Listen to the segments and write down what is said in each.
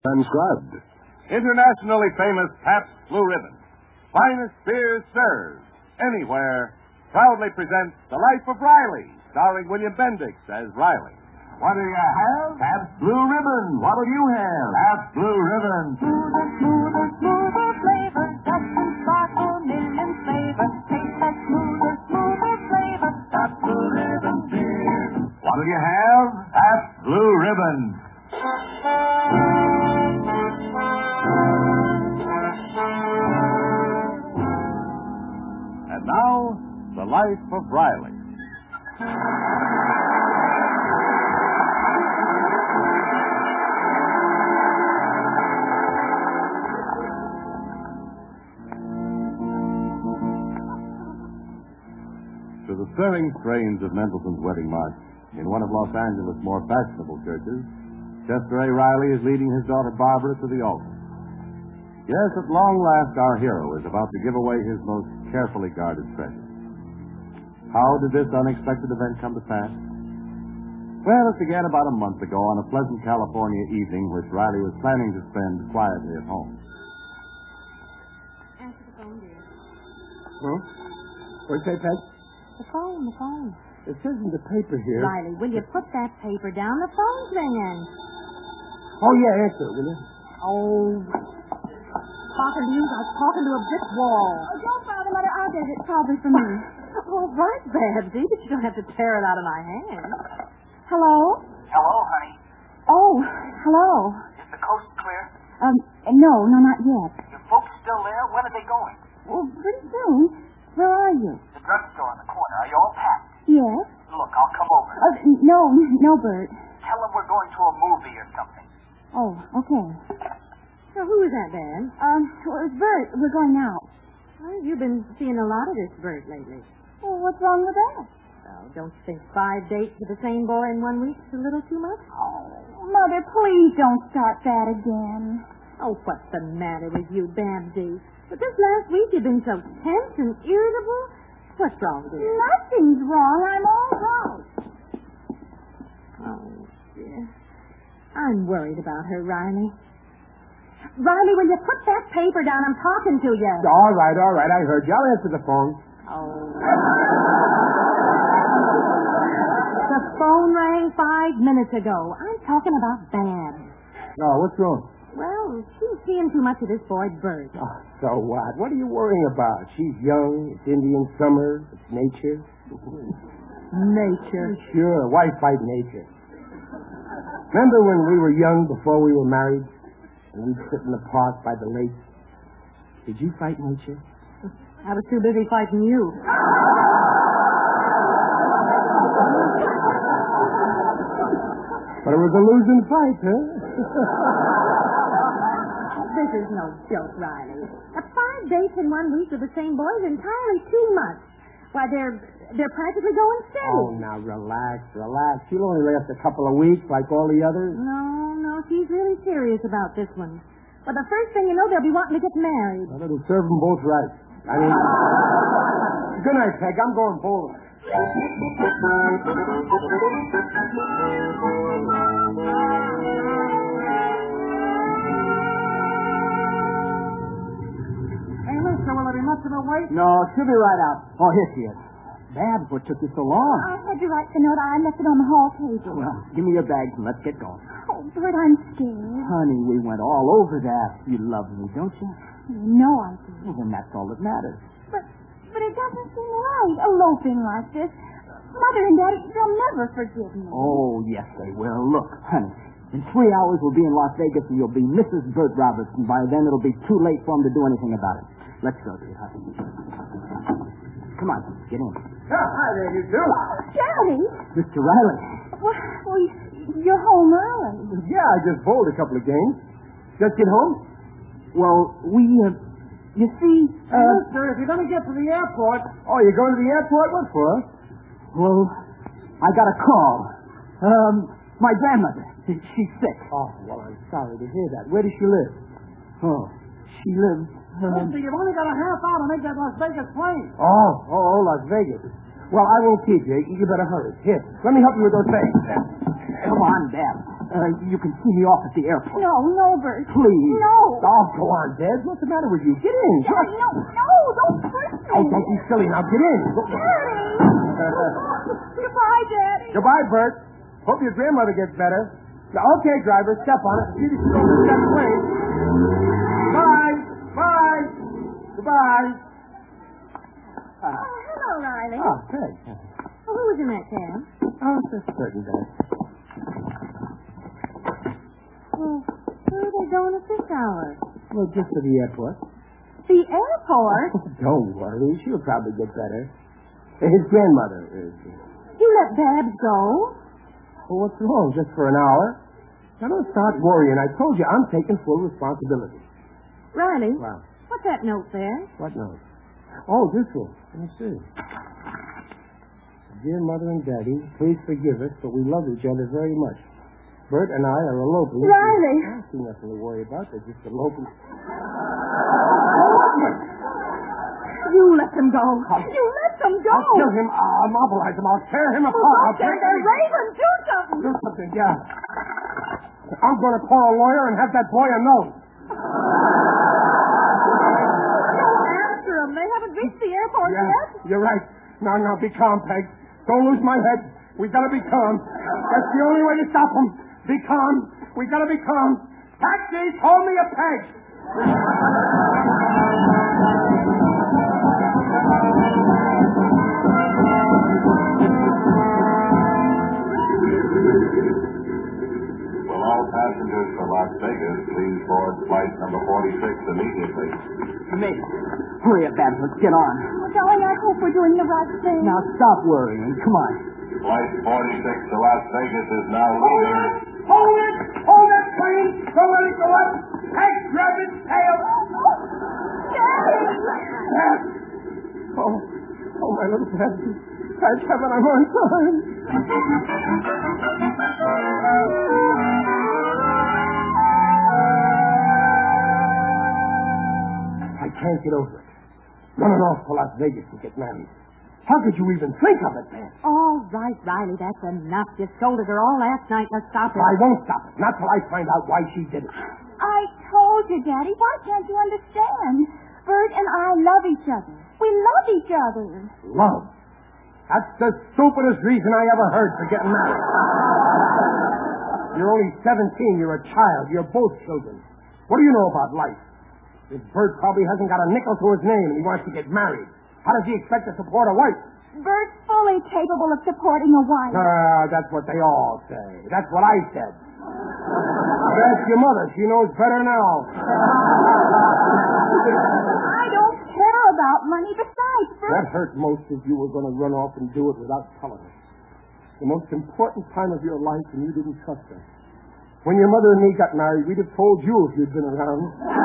and scrubbed. Internationally famous Pabst Blue Ribbon. Finest beers served anywhere. Proudly presents The Life of Riley, starring William Bendix as Riley. What do you have? Pabst Blue Ribbon. What'll you have? Pabst Blue Ribbon. Smoother, smoother, smoother flavor. Doesn't sparkle million flavor. Taste that smoother, smoother flavor. Pabst Blue Ribbon beer. What'll you have? Pabst Blue Ribbon. And now, The Life of Riley. To the stirring strains of Mendelssohn's Wedding March, in one of Los Angeles' more fashionable churches, Chester A. Riley is leading his daughter Barbara to the altar. Yes, at long last, our hero is about to give away his most carefully guarded treasure. How did this unexpected event come to pass? Well, it began about a month ago on a pleasant California evening which Riley was planning to spend quietly at home. Answer the phone, dear. What'd you say, Peg? The phone. It says in the paper here. Riley, will you put that paper down? The phone's ringing. Oh, yeah, answer it, will you? Oh, talking to you like talking to a brick wall. Oh, don't bother, Mother. I'll get it. It's probably for me. All right, Babsy, but you don't have to tear it out of my hand. Hello? Hello, honey. Oh, hello. Is the coast clear? No, not yet. Your folks still there? When are they going? Well, pretty soon. Where are you? The drugstore on the corner. Are you all packed? Yes. Look, I'll come over. No, Bert. Tell them we're going to a movie or something. Oh, okay. So who is that, Dan? Well, it's Bert. We're going out. Well, you've been seeing a lot of this Bert lately. Well, what's wrong with that? Oh, don't you think 5 dates with the same boy in 1 week is a little too much? Oh, Mother, please don't start that again. Oh, what's the matter with you, Babsy? But this last week you've been so tense and irritable. What's wrong, dear? Nothing's wrong. I'm all right. Oh, dear. I'm worried about her, Riley. Riley, will you put that paper down? I'm talking to you. All right. I heard you. I'll answer the phone. Oh. The phone rang 5 minutes ago. I'm talking about Babs. Oh, what's wrong? Well, she's seeing too much of this boy, Bert. Oh, so what? What are you worrying about? She's young. It's Indian summer. It's nature. Nature. Sure. Why fight nature? Remember when we were young before we were married? And we'd sit in the park by the lake? Did you fight nature? I was too busy fighting you. But it was a losing fight, huh? This is no joke, Riley. 5 dates in 1 week with the same boy is entirely too much. Why, they're practically going steady. Oh, now relax. She'll only last a couple of weeks like all the others. No, she's really serious about this one. But the first thing you know, they'll be wanting to get married. Well, it'll serve them both right. I mean, good night, Peg. I'm going bowling. Hey, mister, will there be much of a wait? No, she'll be right out. Oh, here she is. Babs, what took you so long? I had to write the note. I left it on the hall table. Well, give me your bags and let's get going. Oh, Bert, I'm scared. Honey, we went all over that. You love me, don't you? You know I do. Well, then that's all that matters. But it doesn't seem right, eloping like this. Mother and Daddy, they'll never forgive me. Oh, yes, they will. Look, honey, in 3 hours we'll be in Las Vegas and you'll be Mrs. Bert Robertson. By then it'll be too late for him to do anything about it. Let's go, sweetheart. Come on, get in. Hi there, you two. Daddy! Mr. Riley. Well, you're home early. Yeah, I just bowled a couple of games. Just get home? Well, you see, Mister, if you're going to get to the airport... Oh, you're going to the airport? What for? well, I got a call. My grandmother, she's sick. Oh, well, I'm sorry to hear that. Where does she live? Oh, she lives... Mister, you've only got a half hour to make that Las Vegas plane. Oh, Las Vegas. Well, I won't keep you. You better hurry. Here, let me help you with those things. Come on, Dad. You can see me off at the airport. No, Bert. Please. No. Oh, go on, Dad. What's the matter with you? Get in. Daddy, no, don't push me. Oh, don't be silly. Now get in. Daddy. Goodbye, Daddy. Goodbye, Bert. Hope your grandmother gets better. Now, okay, driver, step on it. See if you can go that way. Bye. Bye. Goodbye. Hello, Riley. Oh, Peg. Who was in that cab? Oh, it's just certain, Dad. Well, where are they going at this hour? Well, just to the airport. The airport? Don't worry. She'll probably get better. His grandmother is. You let Babs go? Well, what's wrong? Just for an hour? Now, don't start worrying. I told you I'm taking full responsibility. Riley, Wow. what's that note there? What note? Oh, this one. Let me see. Dear Mother and Daddy, please forgive us, but we love each other very much. Bert and I are eloping. Riley! I see nothing to worry about. They're just eloping. You let them go. You let them go. I'll kill him. I'll mobilize him. I'll tear him apart. I'll break him. Raven, do something. Do something, yeah. I'm going to call a lawyer and have that boy a note. Go after them. They haven't reached the airport yet. You're right. Now, be calm, Peg. Don't lose my head. We got to be calm. That's the only way to stop them. Be calm. We got to be calm. Taxi, hold me a Peg. Will all passengers for Las Vegas please board flight number 46 immediately? Miss, hurry up, Babs. Let's get on. Oh, darling, I hope we're doing the right thing. Now stop worrying. Come on. Flight 46 to Las Vegas is now leaving. Hold it! Hold that plane! Don't let it go up! Peg, grab its tail! Dad! Oh, my little Peg. Thank heaven I'm on time. I can't get over it. Running off to Las Vegas to get married. How could you even think of it, man? All right, Riley, that's enough. You scolded her all last night. Now stop it. I won't stop it. Not till I find out why she did it. I told you, Daddy. Why can't you understand? Bert and I love each other. We love each other. Love. That's the stupidest reason I ever heard for getting married. You're only 17. You're a child. You're both children. What do you know about life? This Bert probably hasn't got a nickel to his name and he wants to get married. How does he expect to support a wife? Bert's fully capable of supporting a wife. That's what they all say. That's what I said. Ask your mother. She knows better now. I don't care about money. Besides, Bert... That hurt most if you were going to run off and do it without telling us. The most important time of your life and you didn't trust us. When your mother and me got married, we'd have told you if you'd been around.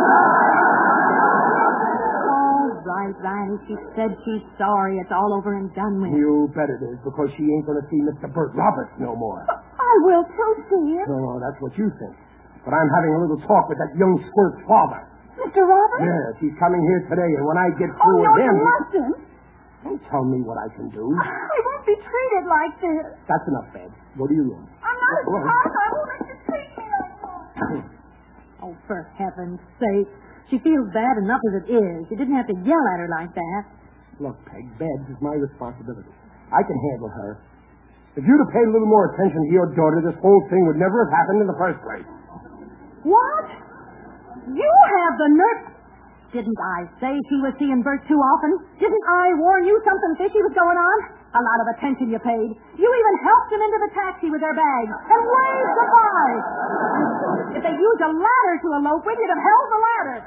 Right, Riley. She said she's sorry. It's all over and done with. You bet it is, because she ain't going to see Mr. Bert Roberts no more. I will too, see him. Oh, that's what you think. But I'm having a little talk with that young squirt's father. Mr. Roberts? Yes, he's coming here today, and when I get through with him... you mustn't. Don't tell me what I can do. I won't be treated like this. That's enough, Babs. Go to your room. I'm not a Go on. child. I won't let you treat me like that. Oh, for heaven's sake. She feels bad enough as it is. You didn't have to yell at her like that. Look, Peg, Babs is my responsibility. I can handle her. If you'd have paid a little more attention to your daughter, this whole thing would never have happened in the first place. What? You have the nerve... Didn't I say she was seeing Bert too often? Didn't I warn you something fishy was going on? A lot of attention you paid. You even helped them into the taxi with their bags and waved goodbye. If they used a ladder to elope with, you'd have held the ladder.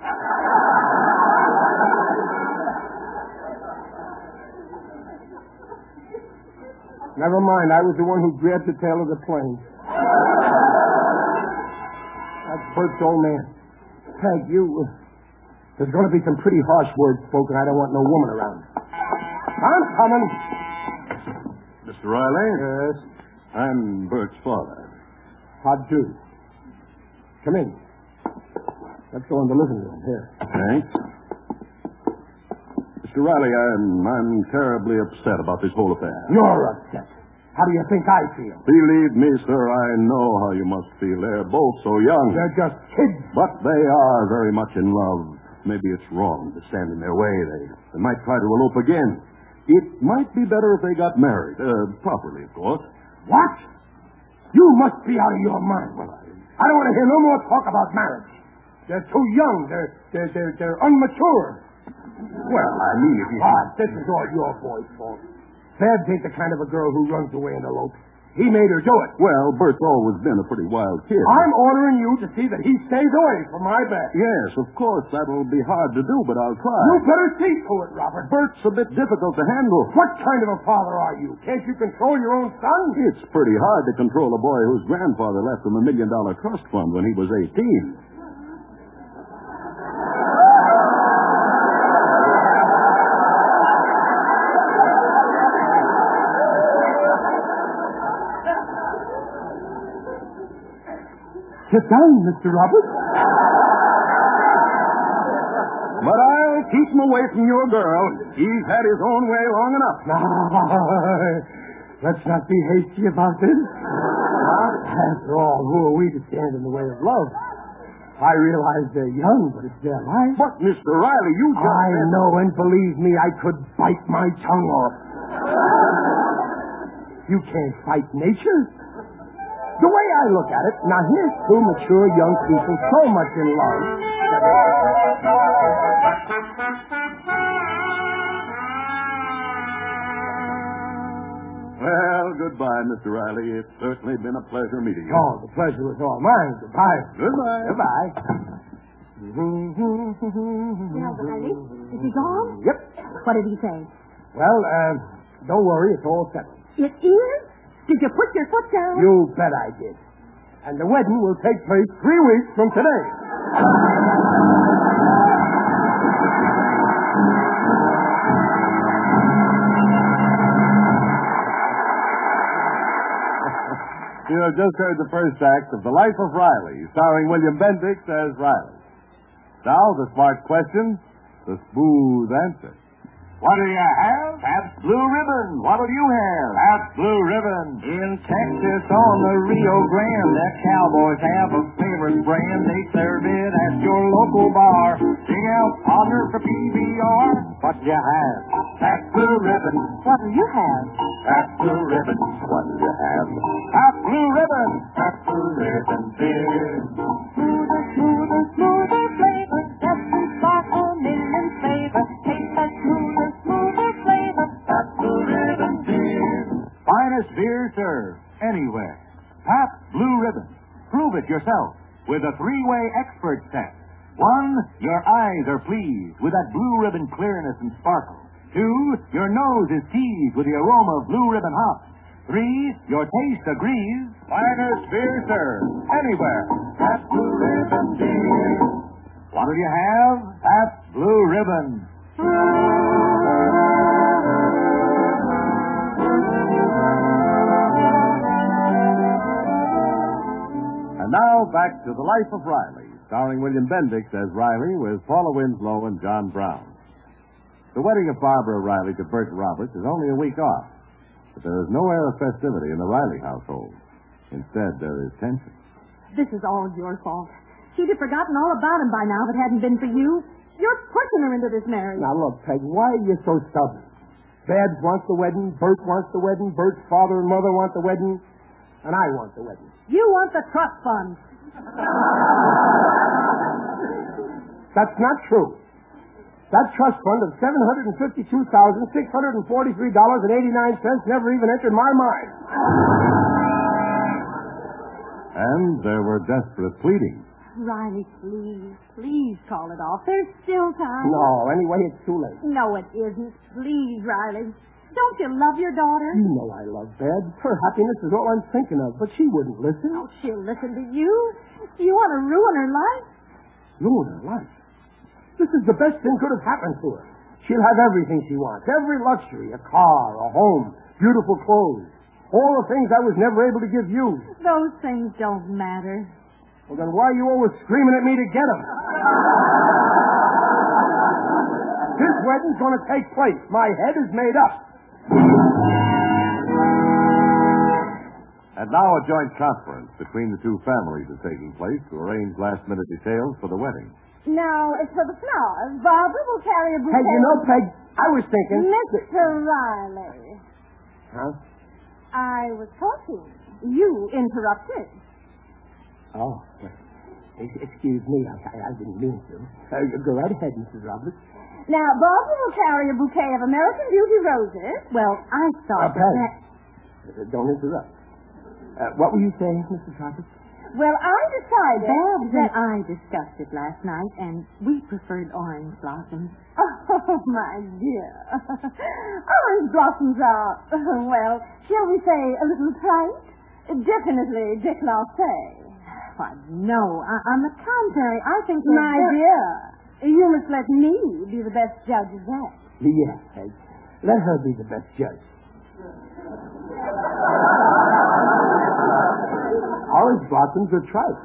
Never mind. I was the one who grabbed the tail of the plane. That's Bert's old man. Peg, there's going to be some pretty harsh words spoken. I don't want no woman around. I'm coming. Mr. Riley? Yes? I'm Bert's father. How do? Come in. Let's go in the living room. Here. Thanks. Mr. Riley, I'm terribly upset about this whole affair. You're upset. How do you think I feel? Believe me, sir, I know how you must feel. They're both so young. They're just kids. But they are very much in love. Maybe it's wrong to stand in their way. They might try to elope again. It might be better if they got married. Properly, of course. What? You must be out of your mind. Well, I don't want to hear no more talk about marriage. They're too young. They're unmature. Well, I mean, if you... This is all your boy's fault. Babs ain't the kind of a girl who runs away and elopes. He made her do it. Well, Bert's always been a pretty wild kid. I'm ordering you to see that he stays away from my bed. Yes, of course, that'll be hard to do, but I'll try. You better see to it, Robert. Bert's a bit difficult to handle. What kind of a father are you? Can't you control your own son? It's pretty hard to control a boy whose grandfather left him $1 million trust fund when he was 18. Sit down, Mr. Roberts. But I'll keep him away from your girl. He's had his own way long enough. Now, let's not be hasty about this. After all, who are we to stand in the way of love? I realize they're young, but it's their life. But, Mr. Riley, you just... I know, and believe me, I could bite my tongue off. You can't fight nature. The way I look at it, now here's two mature young people so much in love. Well, goodbye, Mr. Riley. It's certainly been a pleasure meeting you. Oh, the pleasure was all mine. Goodbye. Goodbye. Goodbye. Well, Riley, is he gone? Yep. What did he say? Well, don't worry, it's all settled. It is? Did you put your foot down? You bet I did. And the wedding will take place 3 weeks from today. You have just heard the first act of The Life of Riley, starring William Bendix as Riley. Now, the smart question, the smooth answer. What do you have? Pabst Blue Ribbon. What'll you have? Pabst Blue Ribbon. In Texas on the Rio Grande, that cowboys have a favorite brand. They serve it at your local bar. Sing out, honor for PBR. What you have? Pabst Blue Ribbon. What'll you have? Pabst Blue Ribbon. What'll you have? Pabst Blue Ribbon. Pabst Blue Ribbon beer. Smoother, smoother, smoother flavor. Just and sparkle, million flavor. Taste that smoother, smoother flavor. Pabst Blue Ribbon beer. Finest beer served anywhere. Pabst Blue Ribbon. Prove it yourself with a 3-way expert test. 1, your eyes are pleased with that Blue Ribbon clearness and sparkle. 2, your nose is teased with the aroma of Blue Ribbon hops. 3, your taste agrees. Finest beer served anywhere. Pabst Blue Ribbon beer. What'll you have? Pabst Blue Ribbon. And now, back to The Life of Riley, starring William Bendix as Riley with Paula Winslow and John Brown. The wedding of Barbara Riley to Bert Roberts is only a week off, but there is no air of festivity in the Riley household. Instead, there is tension. This is all your fault. She'd have forgotten all about him by now if it hadn't been for you. You're pushing her into this marriage. Now, look, Peg, why are you so stubborn? Babs wants the wedding, Bert wants the wedding, Bert's father and mother want the wedding, and I want the wedding. You want the trust fund. That's not true. That trust fund of $752,643.89 never even entered my mind. And there were desperate pleadings. Riley, please call it off. There's still time. No, anyway, it's too late. No, it isn't. Please, Riley. Don't you love your daughter? You know I love Babs. Her happiness is all I'm thinking of, but she wouldn't listen. Oh, she'll listen to you. You want to ruin her life? Ruin her life? This is the best thing could have happened to her. She'll have everything she wants, every luxury, a car, a home, beautiful clothes, all the things I was never able to give you. Those things don't matter. Well, then why are you always screaming at me to get them? This wedding's going to take place. My head is made up. And now a joint conference between the two families is taking place to arrange last-minute details for the wedding. Now, as for the flowers, Barbara will carry a bouquet. Hey, you know, Peg, I was thinking... Mr. Riley. Huh? I was talking. You interrupted. Oh, well, excuse me. I didn't mean to. Go right ahead, Mrs. Roberts. Now, Barbara will carry a bouquet of American Beauty roses. Well, I thought Peg, don't interrupt. What were you saying, Mrs. Roberts? Well, I decided... Babs and I discussed it last night, and we preferred orange blossoms. Oh, my dear. Orange blossoms are, well, shall we say, a little trite? Definitely déclassé. Why, no. On the contrary, I think... My dear, you must let me be the best judge of that. Yes, Peg. Let her be the best judge. Orange blossoms are trite.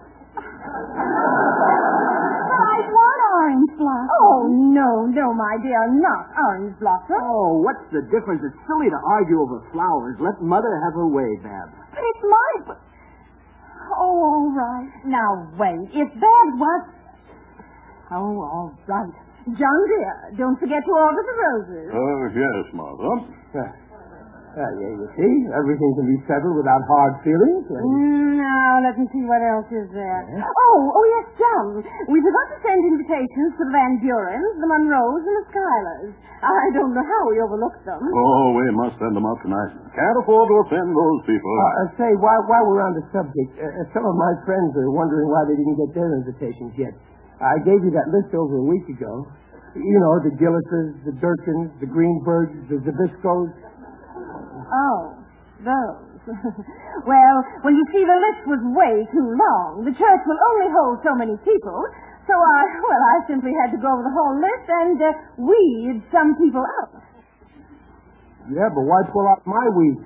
I want orange blossom. Oh, no, my dear, not orange blossom. Oh, what's the difference? It's silly to argue over flowers. Let Mother have her way, Babs. But it's mine. Oh, all right. Now, wait. If Babs was... Oh, all right. John, dear, don't forget to order the roses. Oh, yes, Mother. You see, everything can be settled without hard feelings. Now, let me see what else is there. Oh, yes, John. We forgot to send invitations to the Van Burens, the Monroes, and the Schuylers. I don't know how we overlooked them. Oh, we must send them out tonight. Can't afford to offend those people. Say, while we're on the subject, some of my friends are wondering why they didn't get their invitations yet. I gave you that list over a week ago. You know, the Gillises, the Durkins, the Greenbergs, the Zabiscos. Oh, those. Well, you see, the list was way too long. The church will only hold so many people. So I simply had to go over the whole list and weed some people out. Yeah, but why pull out my weed?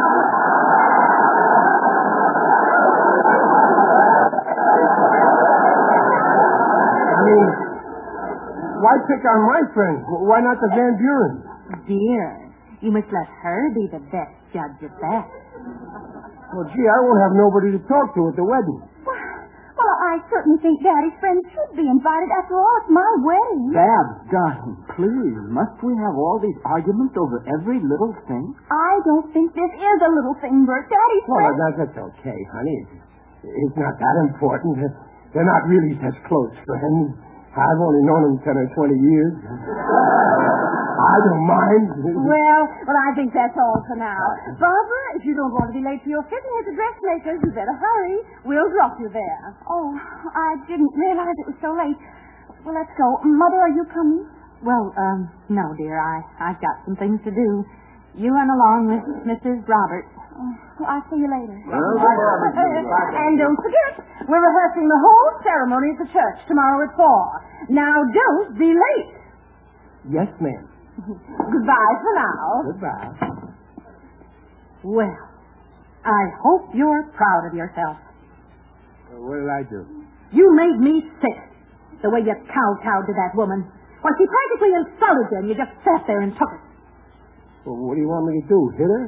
I mean, why pick on my friends? Why not the Van Burens? Dear, you must let her be the best judge of that. Well, gee, I won't have nobody to talk to at the wedding. Well, I certainly think Daddy's friends should be invited. After all, it's my wedding. Babs, darling, please, must we have all these arguments over every little thing? I don't think this is a little thing, Bert. Daddy's Well, friends... that's okay, honey. It's not that important. They're not really such close friends. I've only known them 10 or 20 years. I don't mind. Well, I think that's all for now. Barbara, if you don't want to be late for your fitting at the dressmaker's, you better hurry. We'll drop you there. Oh, I didn't realize it was so late. Well, let's go. Mother, are you coming? Well, no, dear. I've got some things to do. You run along with Mrs. Roberts. Well, I'll see you later. And don't forget, we're rehearsing the whole ceremony at the church tomorrow at 4. Now, don't be late. Yes, ma'am. Goodbye for now. Goodbye. Well, I hope you're proud of yourself. What did I do? You made me sick, the way you kowtowed to that woman. Well, she practically insulted you, and you just sat there and took it. Well, what do you want me to do? Hit her?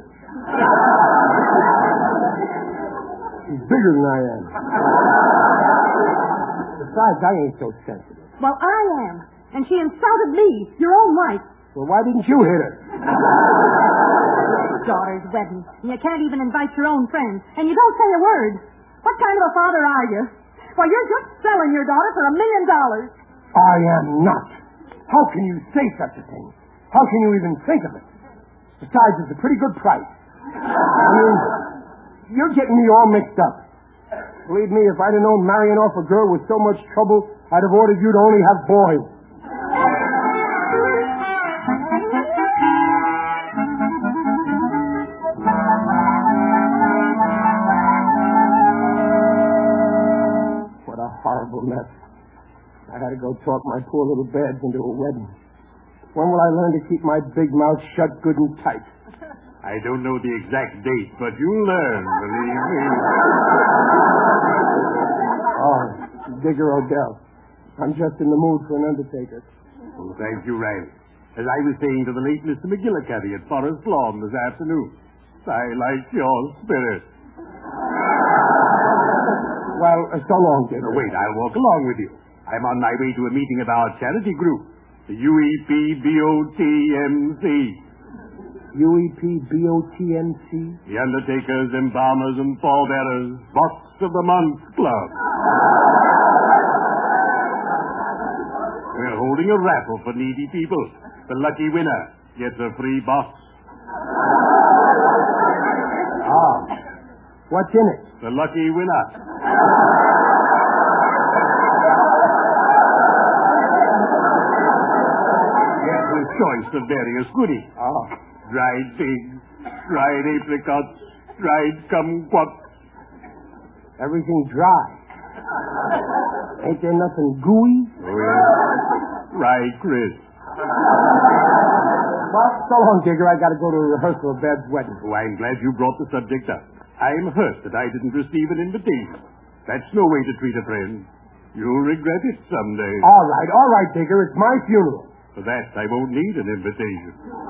She's bigger than I am. Besides, I ain't so sensitive. Well, I am. And she insulted me, your own wife. Well, why didn't you hit her? Daughter's wedding. And you can't even invite your own friends. And you don't say a word. What kind of a father are you? Well, you're just selling your daughter for $1 million. I am not. How can you say such a thing? How can you even think of it? Besides, it's a pretty good price. I mean, you're getting me all mixed up. Believe me, if I'd have known marrying off a girl with so much trouble, I'd have ordered you to only have boys. What a horrible mess. I had to go talk my poor little Babs into a wedding. When will I learn to keep my big mouth shut good and tight? I don't know the exact date, but you'll learn, believe me. Oh, Digger Odell. I'm just in the mood for an undertaker. Oh, thank you, Riley. As I was saying to the late Mr. McGillicuddy at Forest Lawn this afternoon, I like your spirit. Well, so long, Digger. Wait, I'll walk along with you. I'm on my way to a meeting of our charity group, the UEPBOTMC. UEPBOTMC? The Undertakers, Embalmers, and Pallbearers Box of the Month Club. We're holding a raffle for needy people. The lucky winner gets a free box. Ah. What's in it? The lucky winner. Gets a choice of various goodies. Oh. Dried figs, dried apricots, dried kumquats. Everything dry. Ain't there nothing gooey? Oh, yeah. Dried crisp. Well, so long, Digger. I got to go to a rehearsal of Bab's wedding. Oh, I'm glad you brought the subject up. I'm hurt that I didn't receive an invitation. That's no way to treat a friend. You'll regret it someday. All right, Digger. It's my funeral. For that, I won't need an invitation.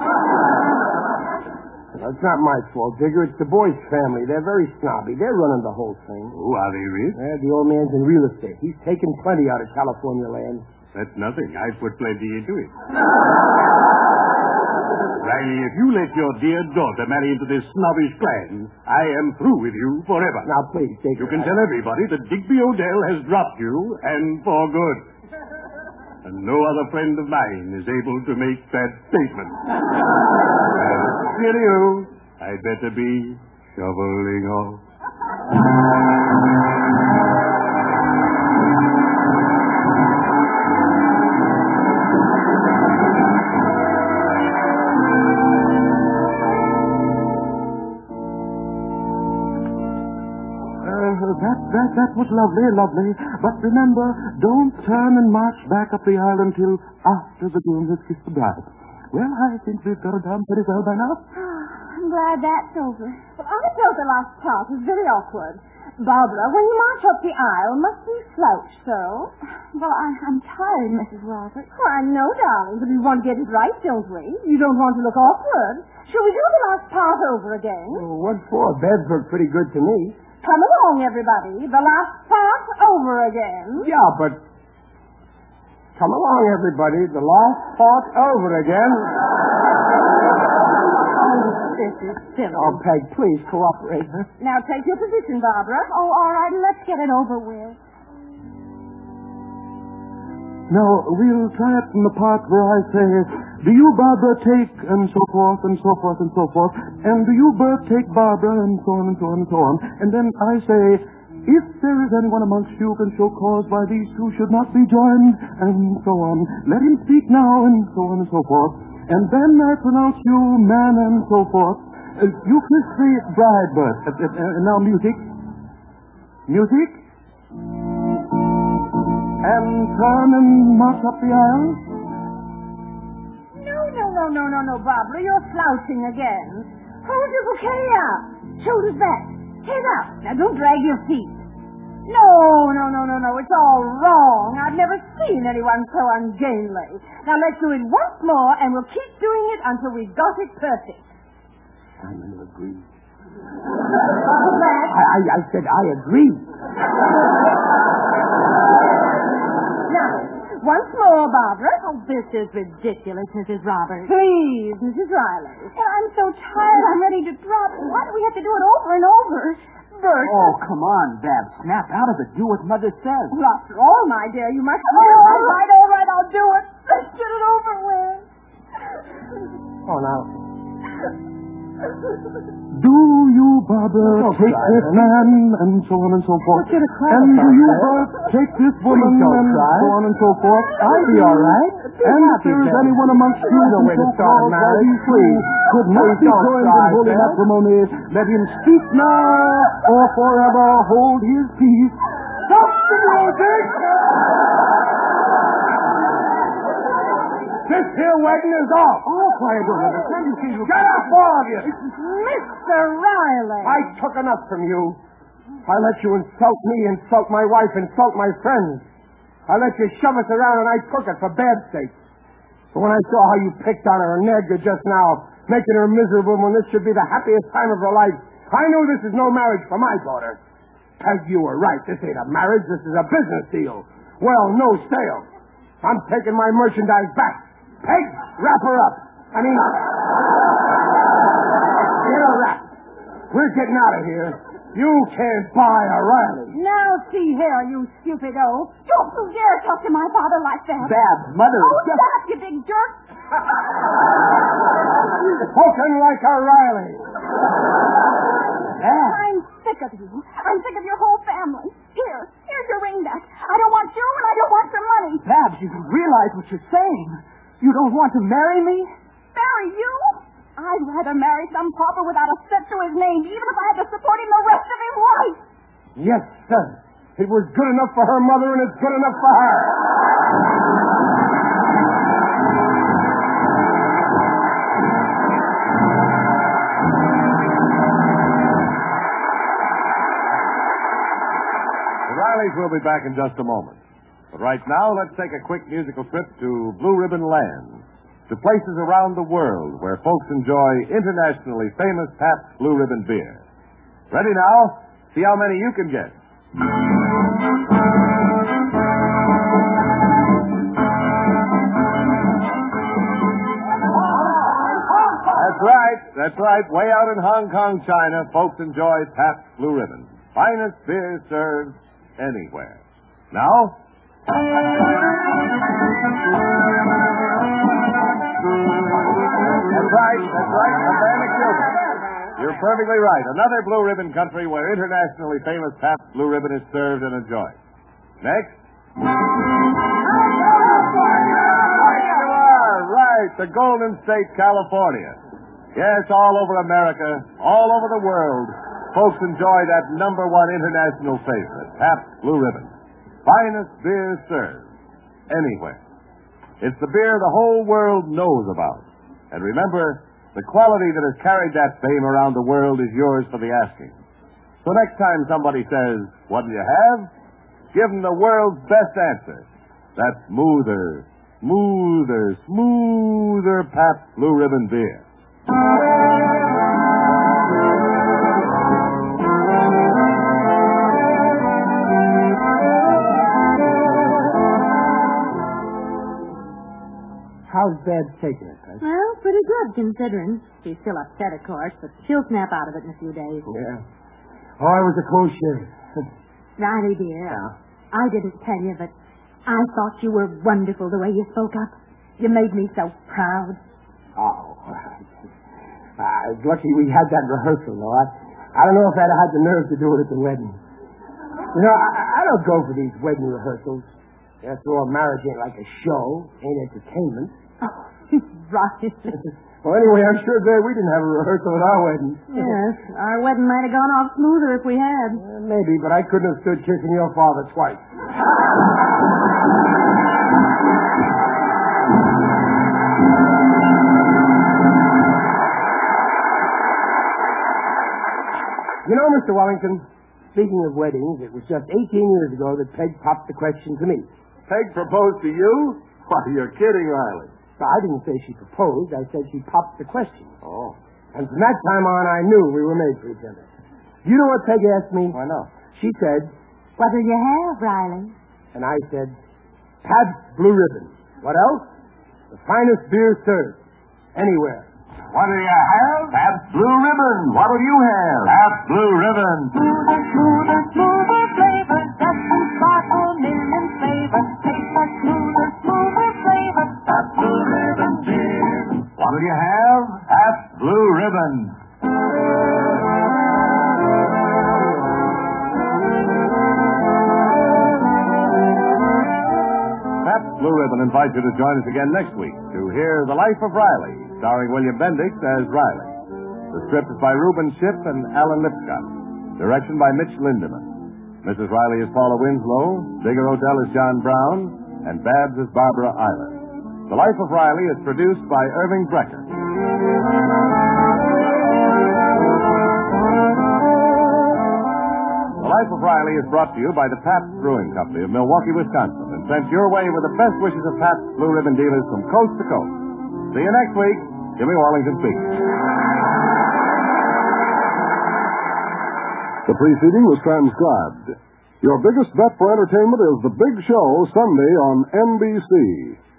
Well, it's not my fault, Digger. It's the boys' family. They're very snobby. They're running the whole thing. Oh, are they rich? Yeah, the old man's in real estate. He's taken plenty out of California land. That's nothing. I've put plenty into it. Riley, if you let your dear daughter marry into this snobbish clan, I am through with you forever. Now, please, Digger. You can tell everybody that Digby Odell has dropped you, and for good. And no other friend of mine is able to make that statement. Cheerio. I'd better be shoveling off. That was lovely. But remember, don't turn and march back up the aisle until after the groom has kissed the bride. Well, I think we've got it down pretty well by now. I'm glad that's over. Well, I felt the last part was very awkward. Barbara, when you march up the aisle, must you slouch so? Well, I'm tired, Mrs. Roberts. Oh, I know, darling, but we want to get it right, don't we? You don't want to look awkward. Shall we do the last part over again? Well, what for? Babs looked pretty good to me. Come along, everybody. The last part over again. Yeah, but... Come along, everybody. The last part over again. This is silly. Oh, Peg, please cooperate. Now take your position, Barbara. Oh, all right, let's get it over with. Now, we'll try it from the part where I say, do you, Barbara, take, and so forth, and so forth, and so forth, and do you, Bert, take Barbara, and so on, and so on, and so on. And then I say, if there is anyone amongst you who can show cause why these two should not be joined, and so on, let him speak now, and so on, and so forth. And then I pronounce you man, and so forth. You kiss the bride, Bert. Now, music. Music. And turn and march up the aisle. No, Barbara. You're slouching again. Hold your bouquet up. Shoulders back. Head up. Now, don't drag your feet. No. It's all wrong. I've never seen anyone so ungainly. Now, let's do it once more, and we'll keep doing it until we've got it perfect. Simon agrees. That? I said I agree. Now, once more, Barbara. Oh, this is ridiculous, Mrs. Roberts. Please, Mrs. Riley. Well, I'm so tired, I'm ready to drop. Why do we have to do it over and over? Bert. Oh, come on, Bab. Snap out of it. Do what Mother says. Well, after all, my dear, you must... All right, I'll do it. Let's get it over with. Oh, now. Do you, Barbara, take this man, and so on and so forth. What's gonna cry And do about, you, Dad? Bert, take this woman, Please don't and cry. so on and so forth. I'll be all right. And if there is anyone amongst you There's no who way to so start a called by marriage. these two could not Please be don't joined cry, in holy Dad. matrimony, let him speak now or forever hold his peace. Stop the music! This here wedding is off. Oh, quiet, don't understand. You see, you Get up, all of you. Mr. Riley. I took enough from you. I let you insult me, insult my wife, insult my friends. I let you shove us around, and I took it for Bab's sake. But when I saw how you picked on her and nagged her just now, making her miserable when this should be the happiest time of her life, I knew this is no marriage for my daughter. Peg, you were right. This ain't a marriage. This is a business deal. Well, no sale. I'm taking my merchandise back. Peg, wrap her up. Get her wrapped. We're getting out of here. You can't buy a Riley. Now see here, you stupid oaf. Don't you dare talk to my father like that. Babs, Mother. Oh, stop, you big jerk. Spoken like a Riley. I'm sick of you. I'm sick of your whole family. Here's your ring back. I don't want you and I don't want your money. Babs, you realize what you're saying. You don't want to marry me? Marry you? I'd rather marry some pauper without a cent to his name, even if I had to support him the rest of his life. Yes, sir. It was good enough for her mother, and it's good enough for her. The Rileys will be back in just a moment. But right now, let's take a quick musical trip to Blue Ribbon Land, to places around the world where folks enjoy internationally famous Pabst Blue Ribbon beer. Ready now? See how many you can get. That's right. Way out in Hong Kong, China, folks enjoy Pabst Blue Ribbon. Finest beer served anywhere. Now, That's right. Havana, Cuba. You're perfectly right. Another Blue Ribbon country where internationally famous Pabst Blue Ribbon is served and enjoyed. Next. You are right. The Golden State, California. Yes, all over America, all over the world, folks enjoy that number one international favorite, Pabst Blue Ribbon. Finest beer served anywhere. It's the beer the whole world knows about. And remember, the quality that has carried that fame around the world is yours for the asking. So next time somebody says, "What do you have?" give them the world's best answer. That smoother Pabst Blue Ribbon beer. How's Dad taking it, Peg? Well, pretty good, considering. She's still upset, of course, but she'll snap out of it in a few days. Yeah. Oh, it was a close shave. Riley, dear, I didn't tell you, but I thought you were wonderful the way you spoke up. You made me so proud. Oh. It's lucky we had that rehearsal, though. I don't know if I'd have had the nerve to do it at the wedding. You know, I don't go for these wedding rehearsals. After all, marriage ain't like a show, ain't entertainment. Oh, right. Well, anyway, I'm sure glad we didn't have a rehearsal at our wedding. Yes, our wedding might have gone off smoother if we had. Maybe, but I couldn't have stood kissing your father twice. You know, Mr. Wellington, speaking of weddings, it was just 18 years ago that Peg popped the question to me. Peg proposed to you? Why, you're kidding, Riley. So I didn't say she proposed. I said she popped the question. Oh. And from that time on, I knew we were made for each other. You know what Peg asked me? Why not? She said, What do you have, Riley? and I said, Pabst Blue Ribbon. What else? The finest beer served. Anywhere. What do you have? Pabst Blue Ribbon. What will you have? Pabst Blue Ribbon. Smoother flavor, doesn't sparkle million flavor. Taste like smoother flavor. Pabst Blue Ribbon beer. What will you have? Pabst Blue Ribbon. Pabst Blue Ribbon invites you to join us again next week to hear The Life of Riley, starring William Bendix as Riley. The script is by Reuben Shipp and Alan Lipscott. Direction by Mitch Lindemann. Mrs. Riley is Paula Winslow, Bigger Odell is John Brown, and Babs is Barbara Eiler. The Life of Riley is produced by Irving Brecker. The Life of Riley is brought to you by the Pabst Brewing Company of Milwaukee, Wisconsin, and sent your way with the best wishes of Pabst Blue Ribbon dealers from coast to coast. See you next week. Jimmy Wallington speaking. The preceding was transcribed. Your biggest bet for entertainment is The Big Show, Sunday on NBC.